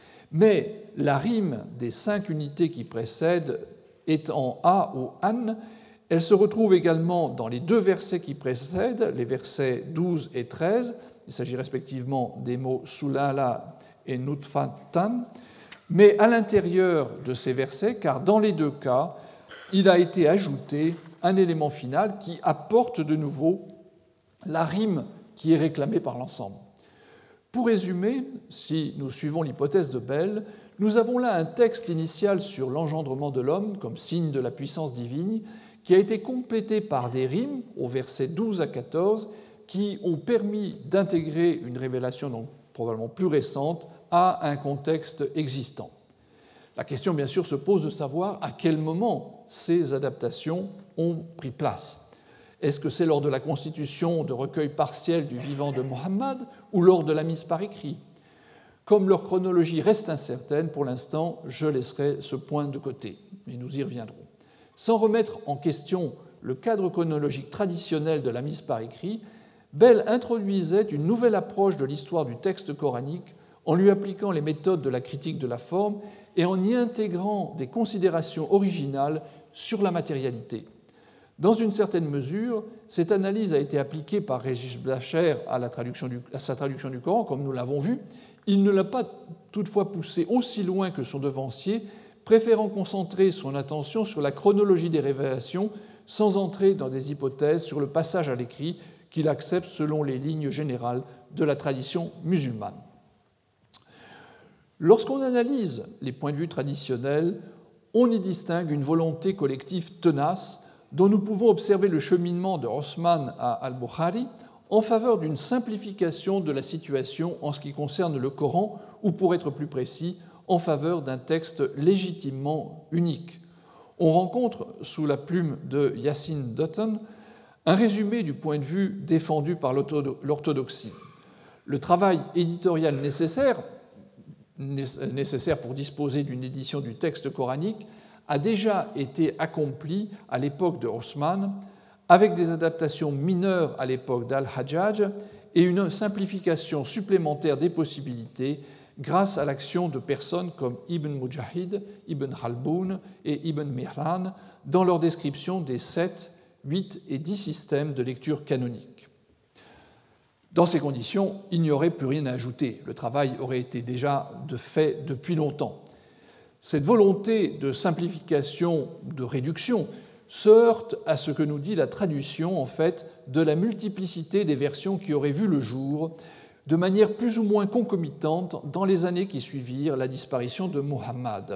Mais la rime des cinq unités qui précèdent est en a ou an. Elle se retrouve également dans les deux versets qui précèdent, les versets douze et treize. Il s'agit respectivement des mots sulala et nutfatan, mais à l'intérieur de ces versets, car dans les deux cas, il a été ajouté un élément final qui apporte de nouveau la rime qui est réclamée par l'ensemble. Pour résumer, si nous suivons l'hypothèse de Bell, nous avons là un texte initial sur l'engendrement de l'homme comme signe de la puissance divine, qui a été complété par des rimes, aux versets douze à quatorze, qui ont permis d'intégrer une révélation donc probablement plus récente à un contexte existant. La question, bien sûr, se pose de savoir à quel moment ces adaptations ont pris place. Est-ce que c'est lors de la constitution de recueils partiels du vivant de Mohammed ou lors de la mise par écrit ? Comme leur chronologie reste incertaine, pour l'instant, je laisserai ce point de côté, mais nous y reviendrons. Sans remettre en question le cadre chronologique traditionnel de la mise par écrit, Bell introduisait une nouvelle approche de l'histoire du texte coranique en lui appliquant les méthodes de la critique de la forme et en y intégrant des considérations originales sur la matérialité. Dans une certaine mesure, cette analyse a été appliquée par Régis Blacher à, la traduction du, à sa traduction du Coran, comme nous l'avons vu. Il ne l'a pas toutefois poussé aussi loin que son devancier, préférant concentrer son attention sur la chronologie des révélations sans entrer dans des hypothèses sur le passage à l'écrit qu'il accepte selon les lignes générales de la tradition musulmane. Lorsqu'on analyse les points de vue traditionnels, on y distingue une volonté collective tenace dont nous pouvons observer le cheminement de Osman à al-Bukhari en faveur d'une simplification de la situation en ce qui concerne le Coran, ou pour être plus précis, en faveur d'un texte légitimement unique. On rencontre, sous la plume de Yassine Dutton, un résumé du point de vue défendu par l'orthodoxie. Le travail éditorial nécessaire, nécessaire pour disposer d'une édition du texte coranique a déjà été accompli à l'époque de Osman, avec des adaptations mineures à l'époque d'Al-Hajjaj et une simplification supplémentaire des possibilités grâce à l'action de personnes comme Ibn Mujahid, Ibn Khalboun et Ibn Mihran dans leur description des sept, huit et dix systèmes de lecture canonique. Dans ces conditions, il n'y aurait plus rien à ajouter. Le travail aurait été déjà de fait depuis longtemps. Cette volonté de simplification, de réduction, se heurte à ce que nous dit la traduction, en fait, de la multiplicité des versions qui auraient vu le jour de manière plus ou moins concomitante dans les années qui suivirent la disparition de Muhammad.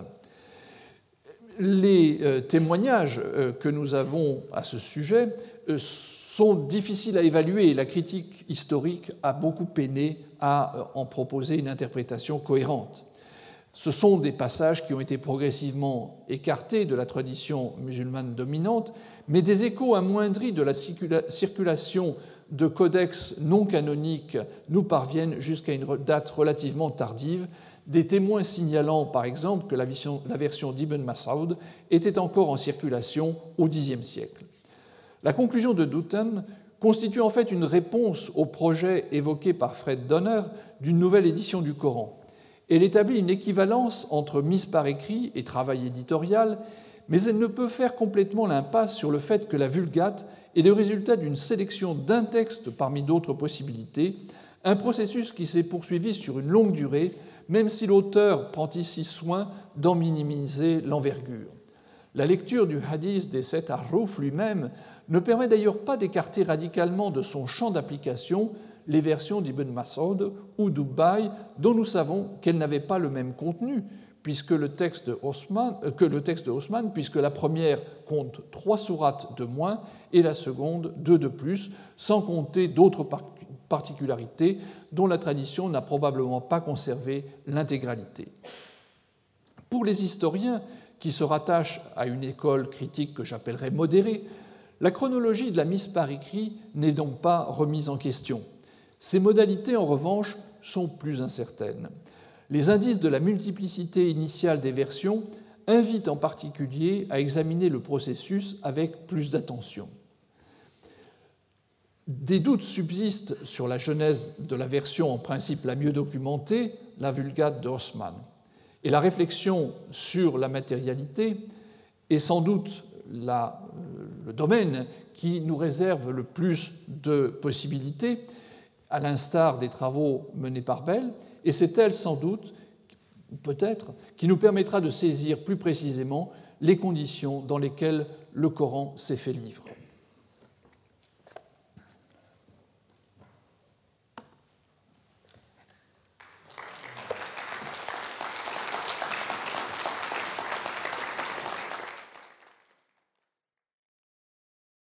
Les euh, témoignages euh, que nous avons à ce sujet euh, sont difficiles à évaluer et la critique historique a beaucoup peiné à euh, en proposer une interprétation cohérente. Ce sont des passages qui ont été progressivement écartés de la tradition musulmane dominante, mais des échos amoindris de la circulation de codex non canoniques nous parviennent jusqu'à une date relativement tardive, des témoins signalant par exemple que la version, la version d'Ibn Mas'ud était encore en circulation au Xe siècle. La conclusion de Dutton constitue en fait une réponse au projet évoqué par Fred Donner d'une nouvelle édition du Coran. Elle établit une équivalence entre mise par écrit et travail éditorial, mais elle ne peut faire complètement l'impasse sur le fait que la Vulgate est le résultat d'une sélection d'un texte parmi d'autres possibilités, un processus qui s'est poursuivi sur une longue durée, même si l'auteur prend ici soin d'en minimiser l'envergure. La lecture du hadith des sept Harrouf lui-même ne permet d'ailleurs pas d'écarter radicalement de son champ d'application les versions d'Ibn Mas'ud ou d'Ubay, dont nous savons qu'elles n'avaient pas le même contenu, puisque le texte de Osman, que le texte de Osman, puisque la première compte trois sourates de moins et la seconde deux de plus, sans compter d'autres particularités dont la tradition n'a probablement pas conservé l'intégralité. Pour les historiens qui se rattachent à une école critique que j'appellerais modérée, la chronologie de la mise par écrit n'est donc pas remise en question. Ses modalités, en revanche, sont plus incertaines. Les indices de la multiplicité initiale des versions invitent en particulier à examiner le processus avec plus d'attention. Des doutes subsistent sur la genèse de la version en principe la mieux documentée, la Vulgate de Osman. Et la réflexion sur la matérialité est sans doute la, le domaine qui nous réserve le plus de possibilités, à l'instar des travaux menés par Bell, et c'est elle sans doute, peut-être, qui nous permettra de saisir plus précisément les conditions dans lesquelles le Coran s'est fait livre.